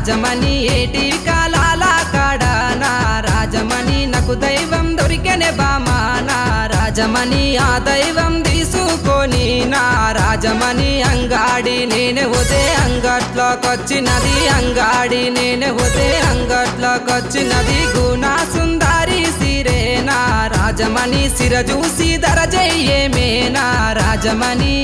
రాజమణి ఏటి కాలాల కాడ నా రాజమణి నాకు దైవం దొరికెనే బామా నా రాజమణి ఆ దైవం తీసుకొని నా రాజమణి అంగాడి నేనే పోతే అంగట్లోకొచ్చినది అంగాడి నేనే పోతే అంగట్లోకొచ్చినది గుణా సుందరి సిరే నా రాజమణి సిర చూసి దరజయ్యేమే నా రాజమణి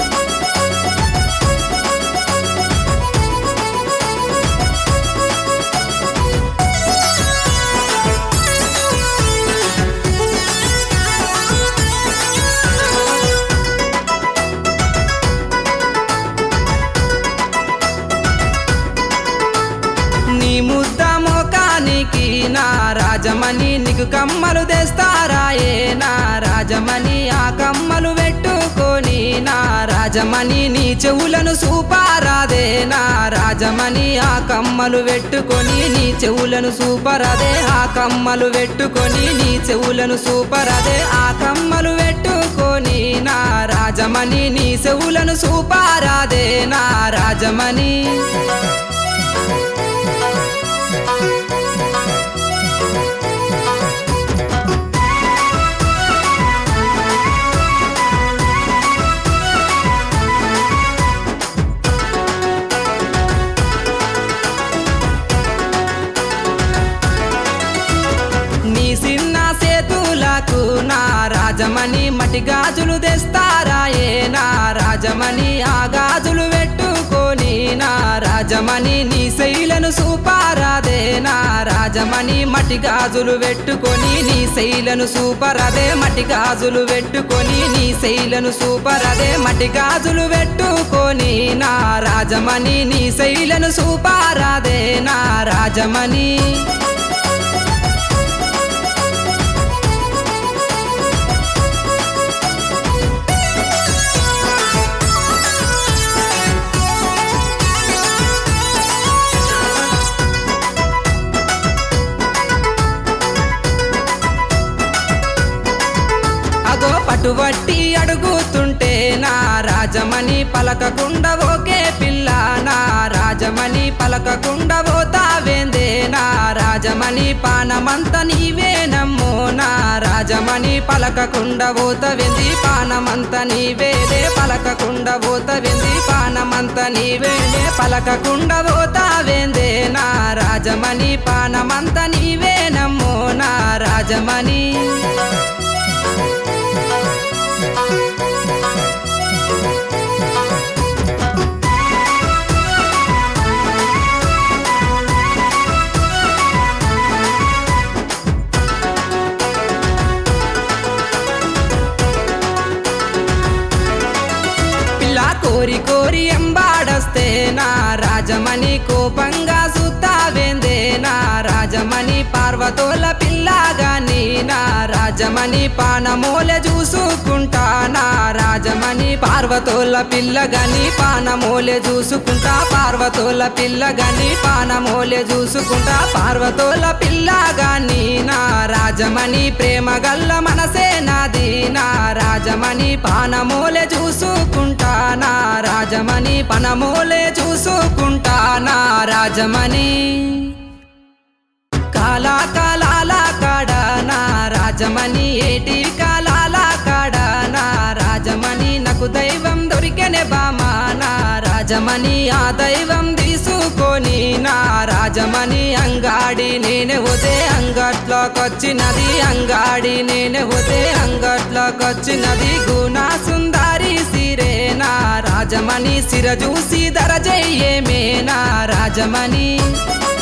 నీ ముద్ద మోకానికి నా రాజమణి నీకు కమ్మలు తెస్తారాయే నా రాజమణి ఆ కమ్మలు పెట్టుకొని నా రాజమణి నీ చెవులను సూపారాదే నా రాజమణి ఆ కమ్మలు పెట్టుకొని నీ చెవులను సూపరాదే ఆ కమ్మలు పెట్టుకొని నీ చెవులను సూపరాదే ఆ కమ్మలు పెట్టుకొని నా రాజమణి నీ చెవులను సూపారాదే నా రాజమణి నీ సిన్న సేతులకు నా రాజమణి మట్టి గాజులు తెస్తారాయే నా రాజమణి ఆ గాజులు పెట్టుకొని నా రాజమణి నీ శైలను సూపారాదే నా రాజమణి మట్టి గాజులు పెట్టుకొని నీ శైలను సూపరాదే మట్టి గాజులు పెట్టుకొని నీ శైలను సూపరాదే మట్టి గాజులు పెట్టుకొని నా రాజమణి నీ శైలను సూపారాదే నా రాజమణి అగో పట్టుబట్టి అడుగుతుంటే నా రాజమణి పలకకుండా ఓకే పిల్ల నా రాజమణి పలకకుండా పోతావేందే నా రాజమణి పానమంత నీవేనమ్మో నా రాజమణి పలకకుండా పోతవేంది పానమంత నీవేలే పలకకుండా పోతవేంది పానమంత నీవేలే పలకకుండా పోతావేందే నా రాజమణి పానమంత నీవేనమ్మో నా రాజమణి కోరి కోరి ఎంబాడస్తే నా రాజమణి కోపంగా సుత్తావేందే నా రాజమణి పార్వతోల పిల్లగాని నా రాజమణి పానమూలె చూసుకుంటా నా రాజమణి పార్వతోల పిల్లగాని పానమూలె చూసుకుంటా పార్వతోల పిల్లగాని పానమూలె చూసుకుంటా పార్వతోల పిల్లగాని నా రాజమణి ప్రేమ గల్ల మనసే నాది నా రాజమణి పానమూలె చూసుకుంటా నా రాజమణి పనమూలే చూసుకుంటా నా రాజమణి కాలా కాలాల కాడ నా రాజమణి ఏటి కాలాల కాడ నా రాజమణి నాకు దైవం దొరికెనే బామా నా రాజమణి ఆ దైవం తీసుకొని నా రాజమణి అంగాడి నేనే పోతే అంగట్లోకొచ్చినది అంగాడి నేనే పోతే అంగట్లోకొచ్చినది గుణా సుందరి సిరే నా రాజమణి సిర చూసి దరజయ్యేమే నా రాజమణి